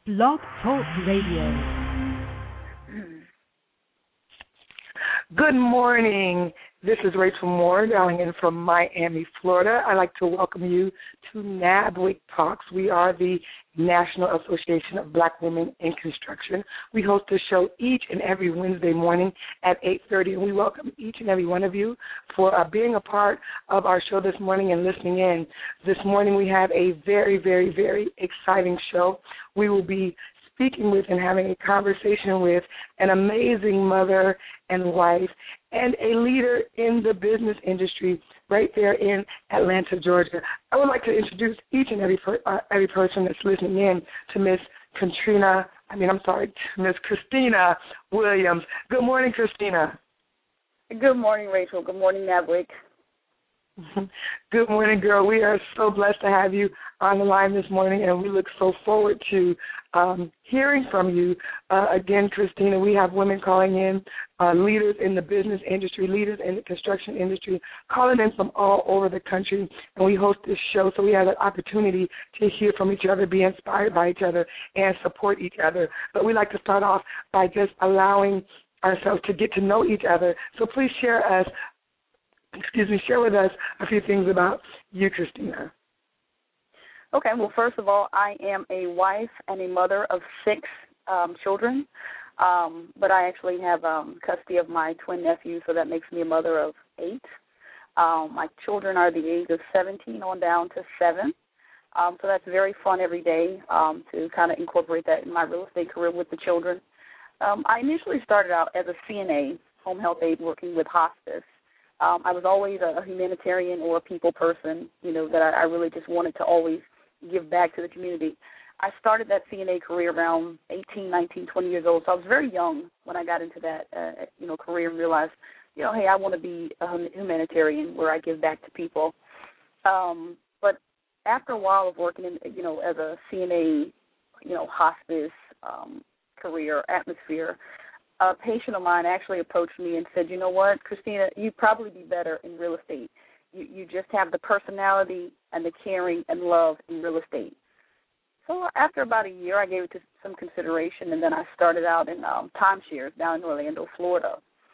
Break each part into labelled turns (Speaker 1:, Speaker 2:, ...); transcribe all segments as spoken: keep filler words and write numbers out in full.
Speaker 1: Blog Talk Radio.
Speaker 2: Good morning. This is Rachel Moore, dialing in from Miami, Florida. I'd like to welcome you to NABWIC Talks. We are the National Association of Black Women in Construction. We host this show each and every Wednesday morning at eight thirty, and we welcome each and every one of you for uh, being a part of our show this morning and listening in. This morning we have a very, very, very exciting show. We will be speaking with and having a conversation with an amazing mother and wife and a leader in the business industry right there in Atlanta, Georgia. I would like to introduce each and every per, uh, every person that's listening in to Miss Katrina, I mean, I'm sorry, to Miss Christina Williams. Good morning, Christina.
Speaker 3: Good morning, Rachel. Good morning, NABWIC.
Speaker 2: Good morning, girl. We are so blessed to have you on the line this morning, and we look so forward to um, hearing from you. Uh, again, Christina, we have women calling in, uh, leaders in the business industry, leaders in the construction industry, calling in from all over the country, and we host this show so we have an opportunity to hear from each other, be inspired by each other, and support each other. But we like to start off by just allowing ourselves to get to know each other. So please share us Excuse me, share with us a few things about you, Christina.
Speaker 3: Okay, well, first of all, I am a wife and a mother of six um, children, um, but I actually have um, custody of my twin nephews, so that makes me a mother of eight. Um, my children are the age of seventeen on down to seven, um, so that's very fun every day um, to kind of incorporate that in my real estate career with the children. Um, I initially started out as a C N A, home health aide, working with hospice. Um, I was always a humanitarian or a people person, you know, that I, I really just wanted to always give back to the community. I started that C N A career around eighteen, nineteen, twenty years old, so I was very young when I got into that, uh, you know, career and realized, you know, hey, I want to be a humanitarian where I give back to people. Um, but after a while of working in, you know, as a C N A, you know, hospice um, career atmosphere, a patient of mine actually approached me and said, you know what, Christina, you'd probably be better in real estate. You, you just have the personality and the caring and love in real estate. So after about a year, I gave it to some consideration, and then I started out in um, timeshares down in Orlando, Florida.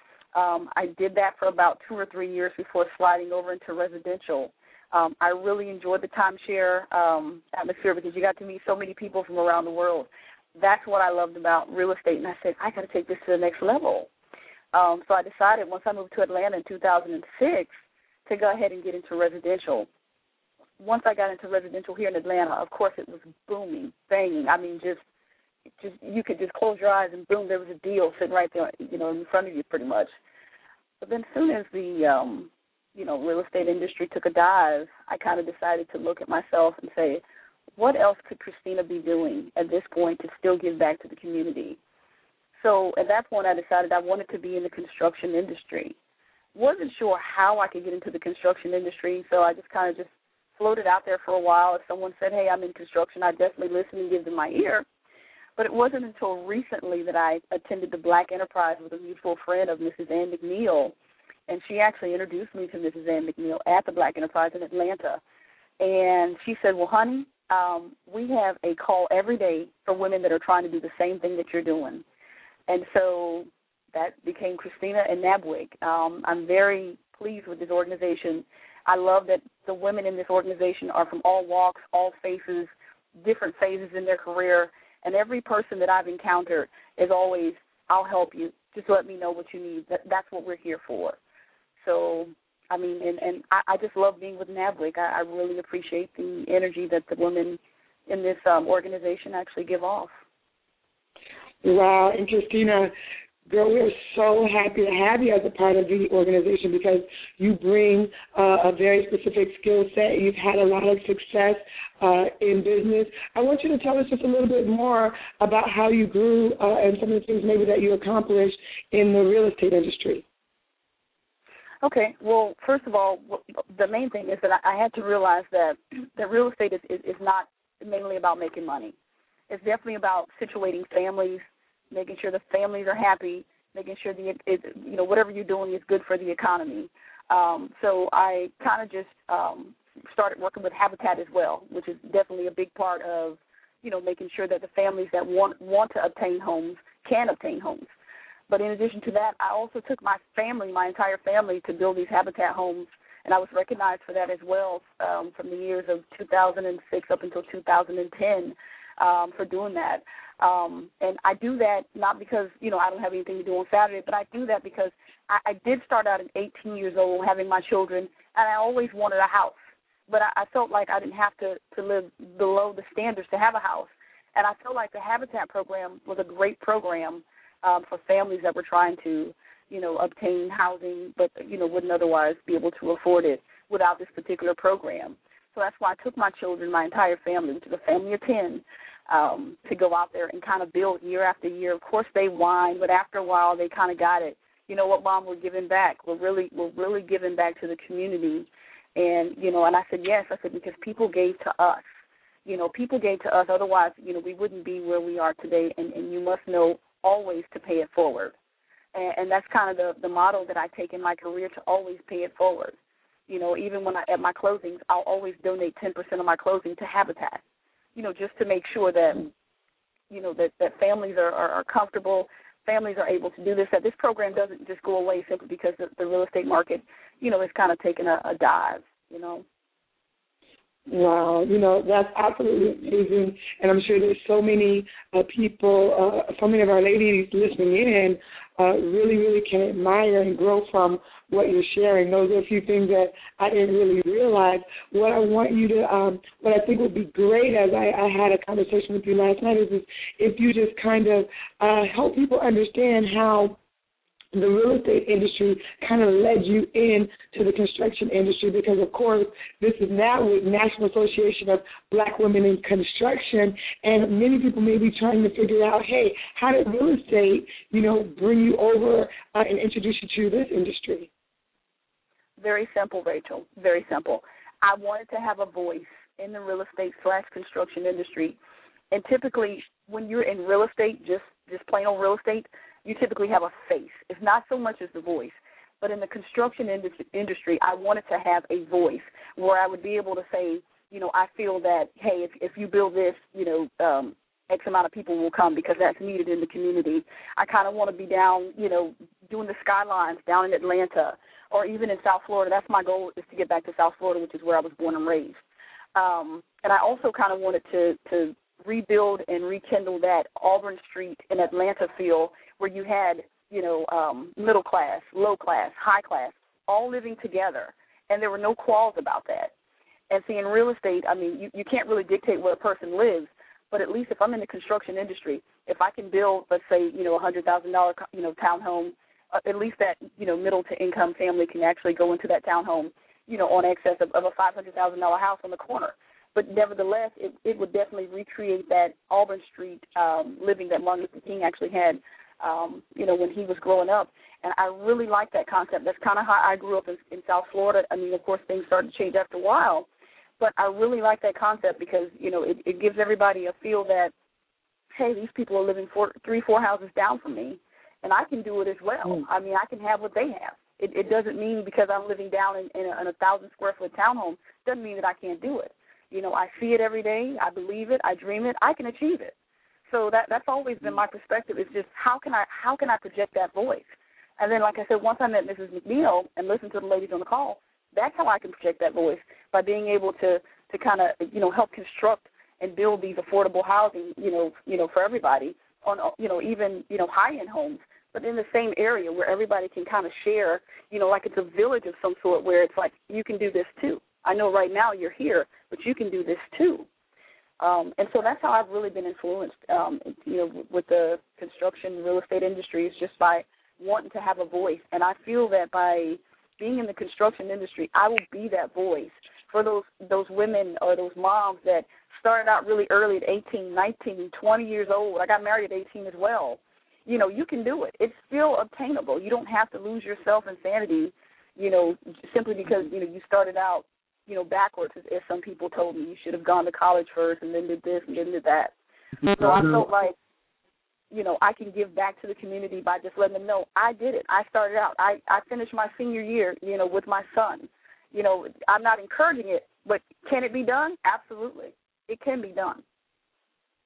Speaker 3: Um, I did that for about two or three years before sliding over into residential. Um, I really enjoyed the timeshare um, atmosphere because you got to meet so many people from around the world. That's what I loved about real estate, and I said, I got to take this to the next level. Um, so I decided once I moved to Atlanta in two thousand six to go ahead and get into residential. Once I got into residential here in Atlanta, of course it was booming, banging. I mean, just, just you could just close your eyes and boom, there was a deal sitting right there, you know, in front of you pretty much. But then as soon as the, um, you know, real estate industry took a dive, I kind of decided to look at myself and say, what else could Christina be doing at this point to still give back to the community? So at that point, I decided I wanted to be in the construction industry. Wasn't sure how I could get into the construction industry, so I just kind of just floated out there for a while. If someone said, hey, I'm in construction, I'd definitely listen and give them my ear. But it wasn't until recently that I attended the Black Enterprise with a mutual friend of Missus Ann McNeil, and she actually introduced me to Missus Ann McNeil at the Black Enterprise in Atlanta. And she said, well, honey, Um, we have a call every day for women that are trying to do the same thing that you're doing. And so that became Christina and NABWIC. Um, I'm very pleased with this organization. I love that the women in this organization are from all walks, all faces, different phases in their career. And every person that I've encountered is always, I'll help you. Just let me know what you need. That, that's what we're here for. So I mean, and, and I, I just love being with NABWIC. I, I really appreciate the energy that the women in this um, organization actually give off.
Speaker 2: Wow, and Christina, girl, we're so happy to have you as a part of the organization because you bring uh, a very specific skill set. You've had a lot of success uh, in business. I want you to tell us just a little bit more about how you grew uh, and some of the things maybe that you accomplished in the real estate industry.
Speaker 3: Okay, well, first of all, the main thing is that I had to realize that, that real estate is, is, is not mainly about making money. It's definitely about situating families, making sure the families are happy, making sure the it, you know whatever you're doing is good for the economy. Um, so I kind of just um, started working with Habitat as well, which is definitely a big part of you know, making sure that the families that want want to obtain homes can obtain homes. But in addition to that, I also took my family, my entire family, to build these Habitat homes, and I was recognized for that as well um, from the years of two thousand six up until two thousand ten um, for doing that. Um, and I do that not because, you know, I don't have anything to do on Saturday, but I do that because I, I did start out at eighteen years old having my children, and I always wanted a house. But I, I felt like I didn't have to, to live below the standards to have a house. And I felt like the Habitat program was a great program um, for families that were trying to, you know, obtain housing but, you know, wouldn't otherwise be able to afford it without this particular program. So that's why I took my children, my entire family, which is a family of ten, um, to go out there and kind of build year after year. Of course, they whined, but after a while, they kind of got it. You know what, Mom, we're giving back. We're really, we're really giving back to the community. And, you know, and I said, yes, I said, because people gave to us. You know, people gave to us. Otherwise, you know, we wouldn't be where we are today. And, and you must know always to pay it forward. And, and that's kind of the, the motto that I take in my career, to always pay it forward. You know, even when I, at my closings, I'll always donate ten percent of my closing to Habitat, you know, just to make sure that, you know, that, that families are, are, are comfortable, families are able to do this, that this program doesn't just go away simply because the, the real estate market, you know, is kind of taking a, a dive, you know.
Speaker 2: Wow, you know, that's absolutely amazing, and I'm sure there's so many uh, people, uh, so many of our ladies listening in uh, really, really can admire and grow from what you're sharing. Those are a few things that I didn't really realize. What I want you to, um, what I think would be great, as I, I had a conversation with you last night, is, is if you just kind of uh, help people understand how the real estate industry kind of led you into the construction industry, because, of course, this is now with National Association of Black Women in Construction, and many people may be trying to figure out, hey, how did real estate, you know, bring you over uh, and introduce you to this industry?
Speaker 3: Very simple, Rachel, very simple. I wanted to have a voice in the real estate slash construction industry, and typically when you're in real estate, just, just plain old real estate, you typically have a face. It's not so much as the voice. But in the construction industry, I wanted to have a voice where I would be able to say, you know, I feel that, hey, if, if you build this, you know, um, X amount of people will come because that's needed in the community. I kind of want to be down, you know, doing the skylines down in Atlanta or even in South Florida. That's my goal, is to get back to South Florida, which is where I was born and raised. Um, and I also kind of wanted to, to rebuild and rekindle that Auburn Street in Atlanta feel, where you had, you know, um, middle class, low class, high class, all living together, and there were no quarrels about that. And see, in real estate, I mean, you, you can't really dictate where a person lives, but at least if I'm in the construction industry, if I can build, let's say, you know, a one hundred thousand dollars, you know, townhome, uh, at least that, you know, middle-to-income family can actually go into that townhome, you know, on excess of, of a five hundred thousand dollars house on the corner. But nevertheless, it, it would definitely recreate that Auburn Street um, living that Martin Luther King actually had, Um, you know, when he was growing up. And I really like that concept. That's kind of how I grew up in, in South Florida. I mean, of course, things started to change after a while. But I really like that concept because, you know, it, it gives everybody a feel that, hey, these people are living four, three, four houses down from me, and I can do it as well. Mm. I mean, I can have what they have. It, it doesn't mean because I'm living down in, in a, in a thousand-square-foot townhome, doesn't mean that I can't do it. You know, I see it every day. I believe it. I dream it. I can achieve it. So that that's always been my perspective, is just how can I how can I project that voice? And then, like I said, once I met Missus McNeil and listened to the ladies on the call, that's how I can project that voice, by being able to, to kind of, you know, help construct and build these affordable housing, you know, you know, for everybody on, you know, even, you know, high-end homes, but in the same area where everybody can kind of share, you know, like it's a village of some sort where it's like, you can do this too. I know right now you're here, but you can do this too. Um, and so that's how I've really been influenced, um, you know, with the construction real estate industry, is just by wanting to have a voice. And I feel that by being in the construction industry, I will be that voice for those those women or those moms that started out really early at eighteen, nineteen, twenty years old. I got married at eighteen as well. You know, you can do it. It's still obtainable. You don't have to lose yourself in sanity, you know, simply because, you know, you started out, you know, backwards, as, as some people told me. You should have gone to college first and then did this and then did that. So I felt like, you know, I can give back to the community by just letting them know I did it. I started out. I, I finished my senior year, you know, with my son. You know, I'm not encouraging it, but can it be done? Absolutely. It can be done.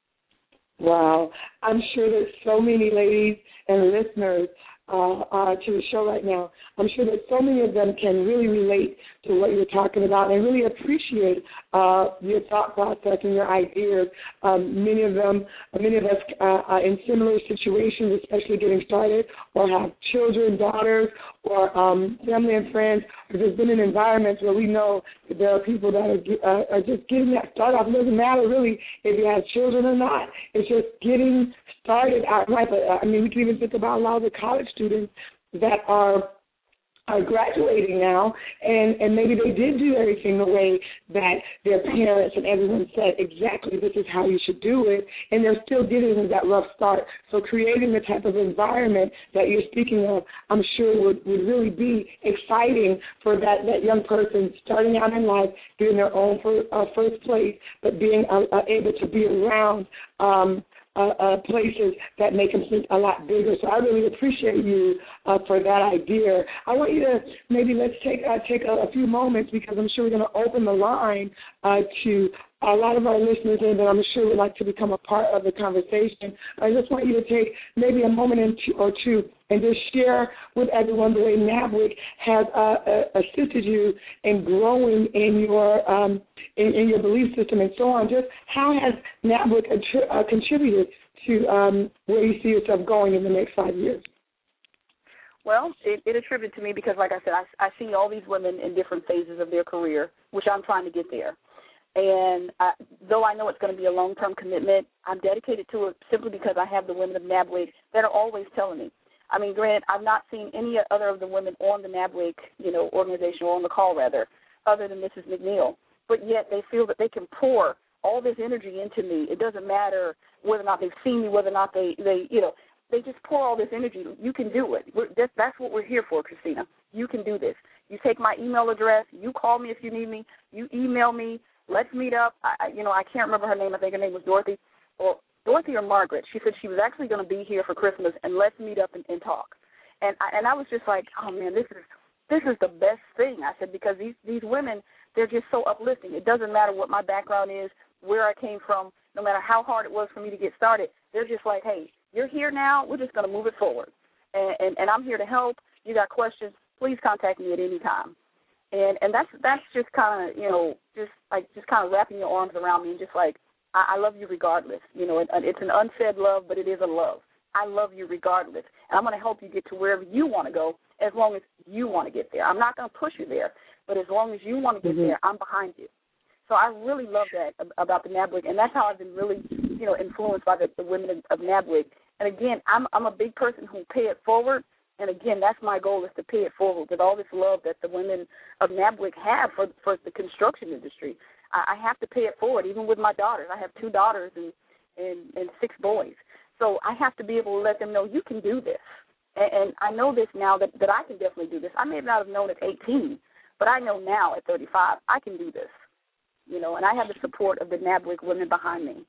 Speaker 2: Wow. I'm sure that so many ladies and listeners uh, uh, to the show right now, I'm sure that so many of them can really relate to what you're talking about and really appreciate uh, your thought process and your ideas. Um, many of them, many of us uh, are in similar situations, especially getting started, or have children, daughters, or um, family and friends, or just been in environments where we know that there are people that are, uh, are just getting that start off. It doesn't matter really if you have children or not. It's just getting started outright. But, uh, I mean, we can even think about a lot of the college students that are are graduating now, and, and maybe they did do everything the way that their parents and everyone said exactly this is how you should do it, and they're still getting that rough start. So creating the type of environment that you're speaking of, I'm sure would, would really be exciting for that, that young person starting out in life, doing their own for, uh, first place, but being uh, uh, able to be around um, Uh, uh, places that make them think a lot bigger. So I really appreciate you uh, for that idea. I want you to maybe let's take uh, take a, a few moments, because I'm sure we're going to open the line uh, to a lot of our listeners in that I'm sure would like to become a part of the conversation. I just want you to take maybe a moment and two, or two and just share with everyone the way NABWIC has uh, uh, assisted you in growing in your um, in, in your belief system and so on. Just how has NABWIC attri- uh, contributed to um, where you see yourself going in the next five years?
Speaker 3: Well, it, it attributed to me because, like I said, I, I see all these women in different phases of their career, which I'm trying to get there. And I, though I know it's going to be a long-term commitment, I'm dedicated to it simply because I have the women of NABWIC that are always telling me. I mean, granted, I've not seen any other of the women on the NABWIC, you know, organization, or on the call, rather, other than Missus McNeil. But yet they feel that they can pour all this energy into me. It doesn't matter whether or not they've seen me, whether or not they, they you know, they just pour all this energy. You can do it. We're, that's, that's what we're here for, Christina. You can do this. You take my email address. You call me if you need me. You email me. Let's meet up. I, you know, I can't remember her name. I think her name was Dorothy. Or Dorothy or Margaret. She said she was actually going to be here for Christmas, and let's meet up and, and talk. And I, and I was just like, oh, man, this is this is the best thing. I said, because these, these women, they're just so uplifting. It doesn't matter what my background is, where I came from, no matter how hard it was for me to get started. They're just like, hey, you're here now. We're just going to move it forward. And, and, and I'm here to help. You got questions, please contact me at any time. And and that's that's just kind of, you know, just like just kind of wrapping your arms around me and just like, I, I love you regardless. You know, it, it's an unsaid love, but it is a love. I love you regardless. And I'm going to help you get to wherever you want to go as long as you want to get there. I'm not going to push you there, but as long as you want to get mm-hmm. there, I'm behind you. So I really love that about the NABWIC, and that's how I've been really, you know, influenced by the, the women of, of NABWIC. And again, I'm I'm a big person who pay it forward. And again, that's my goal, is to pay it forward with all this love that the women of NABWIC have for for the construction industry. I, I have to pay it forward, even with my daughters. I have two daughters and, and, and six boys. So I have to be able to let them know you can do this. And, and I know this now that, that I can definitely do this. I may not have known at eighteen, but I know now at thirty-five I can do this. You know, and I have the support of the NABWIC women behind me.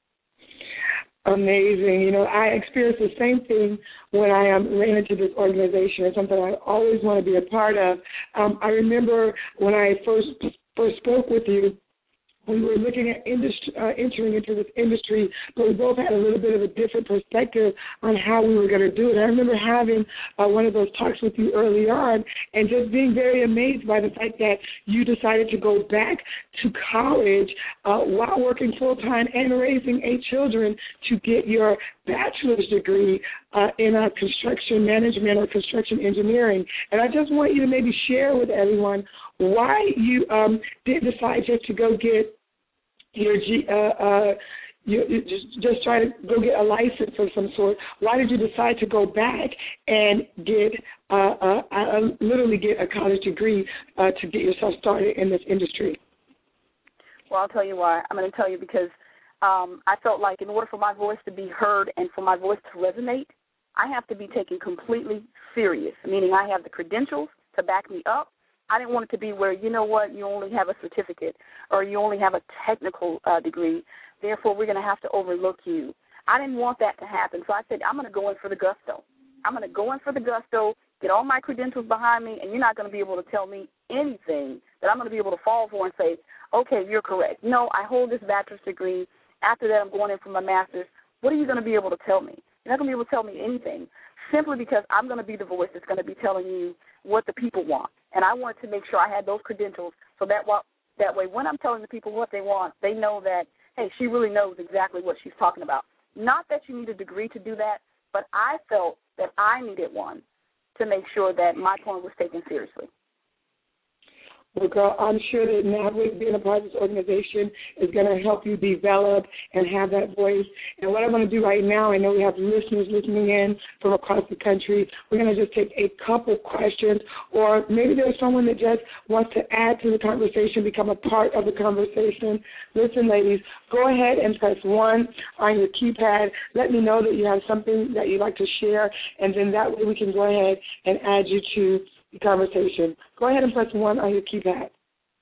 Speaker 2: Amazing. You know, I experienced the same thing when I um, ran into this organization. It's something I always want to be a part of. Um, I remember when I first first spoke with you, we were looking at industry, uh, entering into this industry, but we both had a little bit of a different perspective on how we were going to do it. I remember having uh, one of those talks with you early on and just being very amazed by the fact that you decided to go back to college uh, while working full-time and raising eight children to get your bachelor's degree uh, in uh, construction management or construction engineering. And I just want you to maybe share with everyone why you um, did decide just to go get your G, uh, uh, you, you just, just try to go get a license of some sort. Why did you decide to go back and get, uh, uh, uh, literally get a college degree uh, to get yourself started in this industry?
Speaker 3: Well, I'll tell you why. I'm going to tell you because um, I felt like in order for my voice to be heard and for my voice to resonate, I have to be taken completely serious, meaning I have the credentials to back me up. I didn't want it to be where, you know what, you only have a certificate or you only have a technical uh, degree, therefore we're going to have to overlook you. I didn't want that to happen, so I said I'm going to go in for the gusto. I'm going to go in for the gusto, get all my credentials behind me, and you're not going to be able to tell me anything that I'm going to be able to fall for and say, okay, you're correct. No, I hold this bachelor's degree. After that, I'm going in for my master's. what are you going to be able to tell me? You're not going to be able to tell me anything, simply because I'm going to be the voice that's going to be telling you what the people want. And I wanted to make sure I had those credentials so that while, that way when I'm telling the people what they want, they know that, hey, she really knows exactly what she's talking about. Not that you need a degree to do that, but I felt that I needed one to make sure that my point was taken seriously.
Speaker 2: Well, girl, I'm sure that NABWIC, being a part of this organization, is going to help you develop and have that voice. And what I'm going to do right now, I know we have listeners listening in from across the country. We're going to just take a couple questions, or maybe there's someone that just wants to add to the conversation, become a part of the conversation. Listen, ladies, go ahead and press one on your keypad. Let me know that you have something that you'd like to share, and then that way we can go ahead and add you to the conversation. Go ahead and press one on your keypad.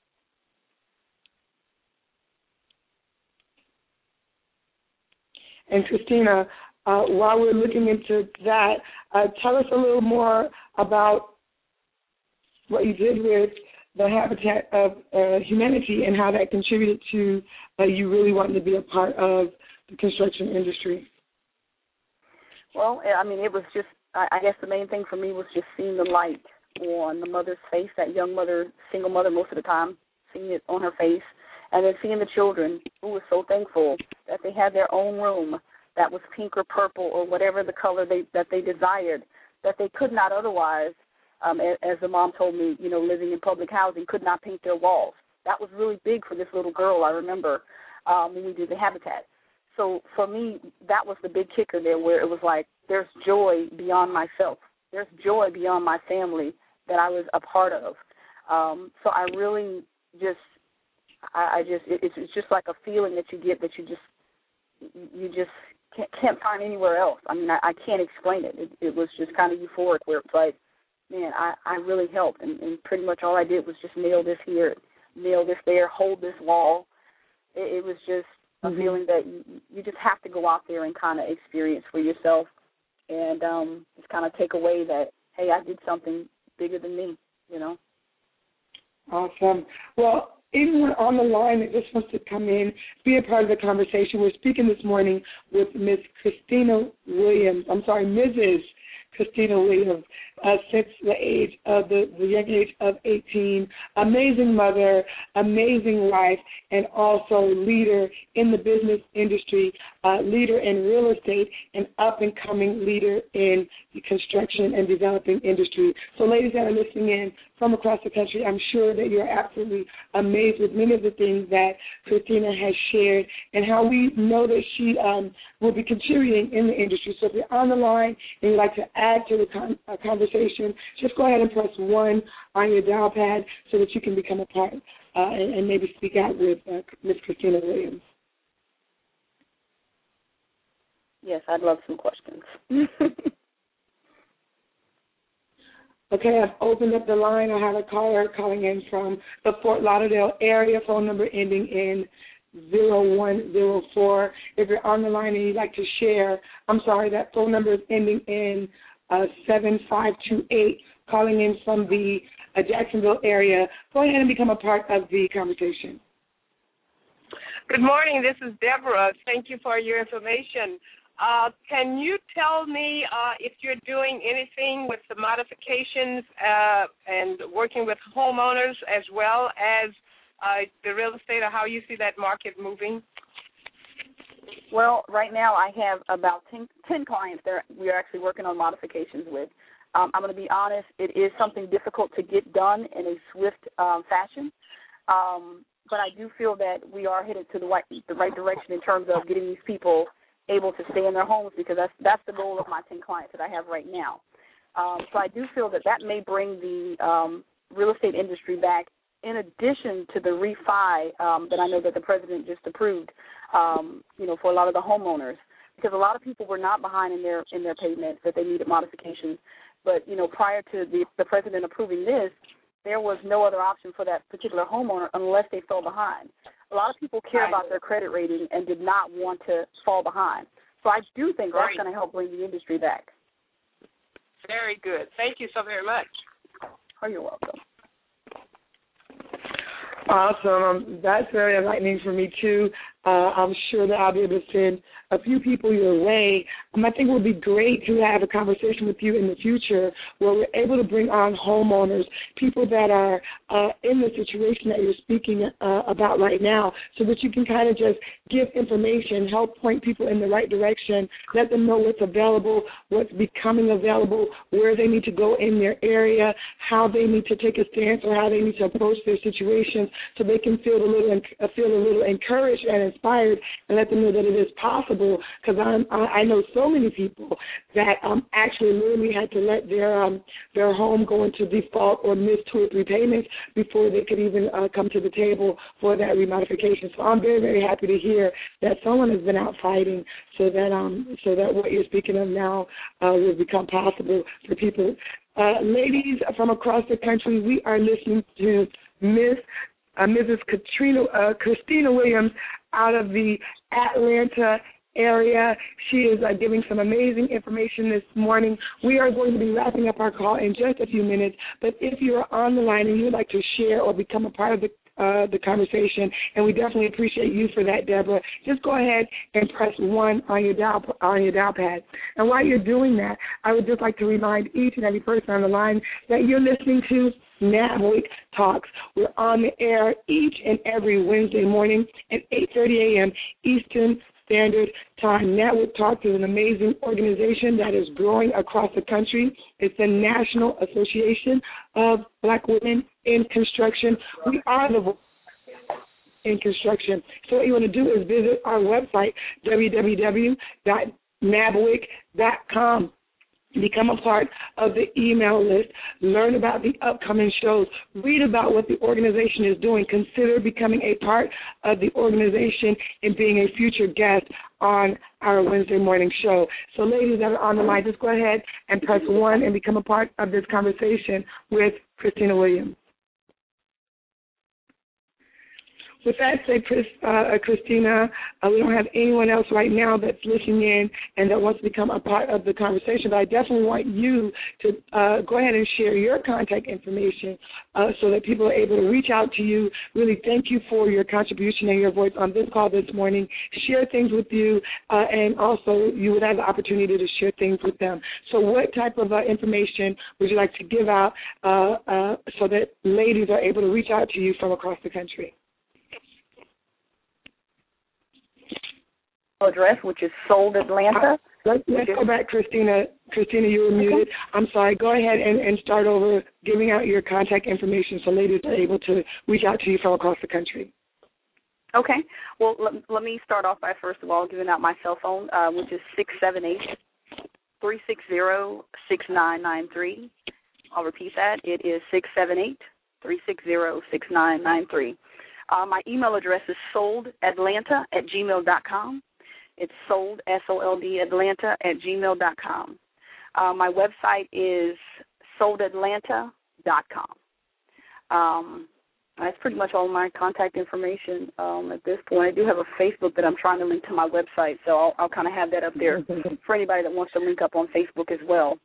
Speaker 2: And Christina, uh, while we're looking into that, uh, tell us a little more about what you did with the Habitat of uh, Humanity and how that contributed to uh, you really wanting to be a part of the construction industry.
Speaker 3: Well, I mean, it was just, I guess the main thing for me was just seeing the light on the mother's face, that young mother, single mother most of the time, seeing it on her face, and then seeing the children who were so thankful that they had their own room that was pink or purple or whatever the color they, that they desired, that they could not otherwise, um, as the mom told me, you know, living in public housing, could not paint their walls. That was really big for this little girl, I remember, um, when we did the Habitat. So for me, that was the big kicker there, where it was like, there's joy beyond myself. There's joy beyond my family that I was a part of. Um, so I really just, I, I just, it, it's just like a feeling that you get that you just, you just can't, can't find anywhere else. I mean, I, I can't explain it. it. It was just kind of euphoric, where it's like, man, I, I really helped, and, and pretty much all I did was just nail this here, nail this there, hold this wall. It, it was just a mm-hmm. feeling that you, you just have to go out there and kind of experience for yourself, and um, just kind of take away that, hey, I did something bigger than me, you know.
Speaker 2: Awesome. Well, anyone on the line that just wants to come in, be a part of the conversation, we're speaking this morning with Miss Christina Williams. I'm sorry, Missus Christina Williams, uh, since the age of the, the young age of eighteen. Amazing mother, amazing wife, and also leader in the business industry, uh, leader in real estate, and up-and-coming leader in the construction and developing industry. So ladies that are listening in from across the country, I'm sure that you're absolutely amazed with many of the things that Christina has shared and how we know that she um, will be contributing in the industry. So if you're on the line and you'd like to add to the con- uh, conversation, just go ahead and press one on your dial pad so that you can become a part uh, and, and maybe speak out with uh, Miz Christina Williams.
Speaker 3: Yes, I'd love some questions.
Speaker 2: Okay, I've opened up the line. I have a caller calling in from the Fort Lauderdale area, phone number ending in zero one zero four. If you're on the line and you'd like to share, I'm sorry, that phone number is ending in uh, seven five two eight, calling in from the uh, Jacksonville area. Go ahead and become a part of the conversation.
Speaker 4: Good morning. This is Deborah. Thank you for your information. Uh, can you tell me uh, if you're doing anything with the modifications uh, and working with homeowners as well as uh, the real estate, or how you see that market moving?
Speaker 3: Well, right now I have about ten, ten clients that we're actually working on modifications with. Um, I'm going to be honest, it is something difficult to get done in a swift um, fashion, um, but I do feel that we are headed to the right, the right direction in terms of getting these people able to stay in their homes, because that's that's the goal of my ten clients that I have right now. Um, so I do feel that that may bring the um, real estate industry back, in addition to the refi um, that I know that the president just approved, um, you know, for a lot of the homeowners, because a lot of people were not behind in their in their payments, that they needed modifications. But, you know, prior to the, the president approving this, there was no other option for that particular homeowner unless they fell behind. A lot of people care about their credit rating and did not want to fall behind. So I do think that's going to help bring the industry back.
Speaker 4: Very good. Thank you so very much.
Speaker 3: Oh, you're welcome.
Speaker 2: Awesome. Um, that's very enlightening for me, too. Uh, I'm sure that I'll be able to send a few people your way. Um, I think it would be great to have a conversation with you in the future where we're able to bring on homeowners, people that are uh, in the situation that you're speaking uh, about right now, so that you can kind of just give information, help point people in the right direction, let them know what's available, what's becoming available, where they need to go in their area, how they need to take a stance or how they need to approach their situations so they can feel a little, feel a little encouraged and inspired, and let them know that it is possible, because I'm I know so many people that um actually literally had to let their um their home go into default or miss two or three payments before they could even uh, come to the table for that remodification. So I'm very, very happy to hear that someone has been out fighting so that um so that what you're speaking of now uh, will become possible for people. Uh, ladies from across the country, we are listening to Miss uh, Missus Katrina uh, Christina Williams out of the Atlanta area. She is uh, giving some amazing information this morning. We are going to be wrapping up our call in just a few minutes, but if you are on the line and you would like to share or become a part of the Uh, the conversation, and we definitely appreciate you for that, Deborah. Just go ahead and press one on your dial on your dial pad. And while you're doing that, I would just like to remind each and every person on the line that you're listening to NABWIC Talks. We're on the air each and every Wednesday morning at eight thirty a.m. Eastern Standard Time. NABWIC Talks is an amazing organization that is growing across the country. It's the National Association of Black Women in Construction. We are the voice in construction. So what you want to do is visit our website, w w w dot nabwic dot com. Become a part of the email list, learn about the upcoming shows, read about what the organization is doing, consider becoming a part of the organization and being a future guest on our Wednesday morning show. So ladies that are on the line, just go ahead and press one and become a part of this conversation with Christina Williams. With that said, Chris, uh, Christina, uh, we don't have anyone else right now that's listening in and that wants to become a part of the conversation, but I definitely want you to uh, go ahead and share your contact information uh, so that people are able to reach out to you. Really thank you for your contribution and your voice on this call this morning, share things with you, uh, and also you would have the opportunity to share things with them. So what type of uh, information would you like to give out uh, uh, so that ladies are able to reach out to you from across the country?
Speaker 3: Address, which is Sold Atlanta.
Speaker 2: Let's, let's go back, Christina. Christina, you were okay. Muted. I'm sorry. Go ahead and, and start over giving out your contact information so ladies are able to reach out to you from across the country.
Speaker 3: Okay. Well, let, let me start off by, first of all, giving out my cell phone, uh, which is six seven eight, three six zero, six nine nine three. I'll repeat that. It is six seven eight, three six zero, six nine nine three. Uh, my email address is soldatlanta at gmail dot com. It's sold, S O L D, Atlanta at gmail dot com. Uh, my website is sold atlanta dot com. Um, that's pretty much all my contact information um, at this point. I do have a Facebook that I'm trying to link to my website, so I'll, I'll kind of have that up there for anybody that wants to link up on Facebook as well.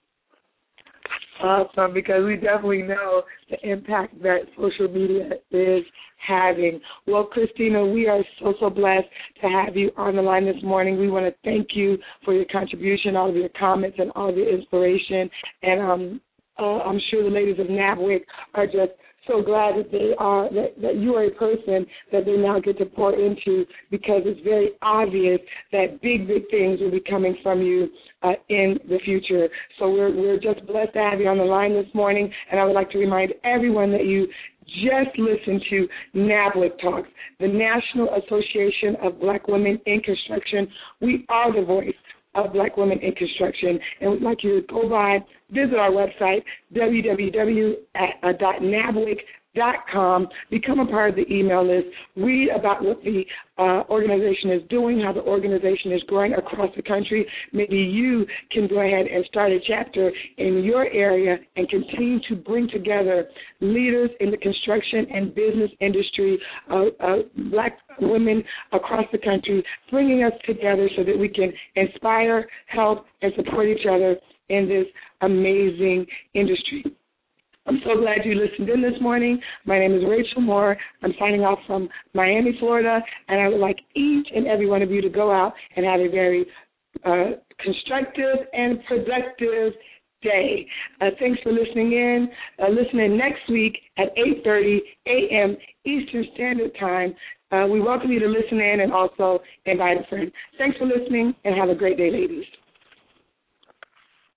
Speaker 2: Awesome, because we definitely know the impact that social media is having. Well, Christina, we are so, so blessed to have you on the line this morning. We want to thank you for your contribution, all of your comments, and all of your inspiration. And um, uh, I'm sure the ladies of NABWIC are just so glad that they are that, that you are a person that they now get to pour into, because it's very obvious that big, big things will be coming from you uh, in the future. So we're we're just blessed to have you on the line this morning, and I would like to remind everyone that you just listened to NABWIC Talks, the National Association of Black Women in Construction. We are the voice of Black Women in Construction, and we'd like you to go by, visit our website, w w w dot nabwic dot com, become a part of the email list, read about what the uh, organization is doing, how the organization is growing across the country. Maybe you can go ahead and start a chapter in your area and continue to bring together leaders in the construction and business industry, uh, uh, black women across the country, bringing us together so that we can inspire, help, and support each other in this amazing industry. I'm so glad you listened in this morning. My name is Rachel Moore. I'm signing off from Miami, Florida, and I would like each and every one of you to go out and have a very uh, constructive and productive day. Uh, thanks for listening in. Uh, listen in next week at eight thirty a.m. Eastern Standard Time. Uh, we welcome you to listen in and also invite a friend. Thanks for listening, and have a great day, ladies.